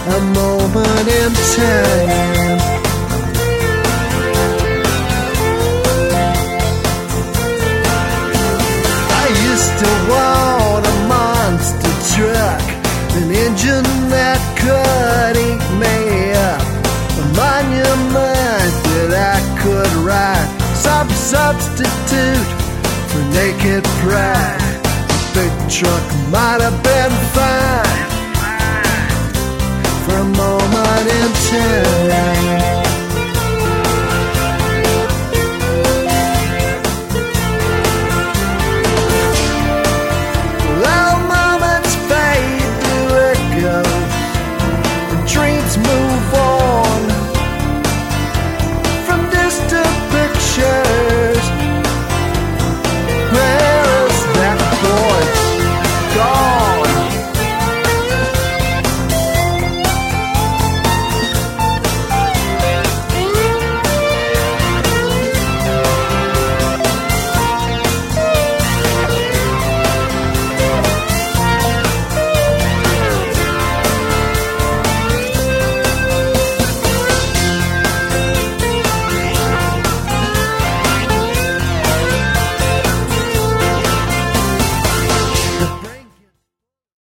a moment in time. I used to want a monster truck, an engine that could eat me up, a monument that I could ride, some substitute for naked pride. A big truck might have been fine for a moment in time.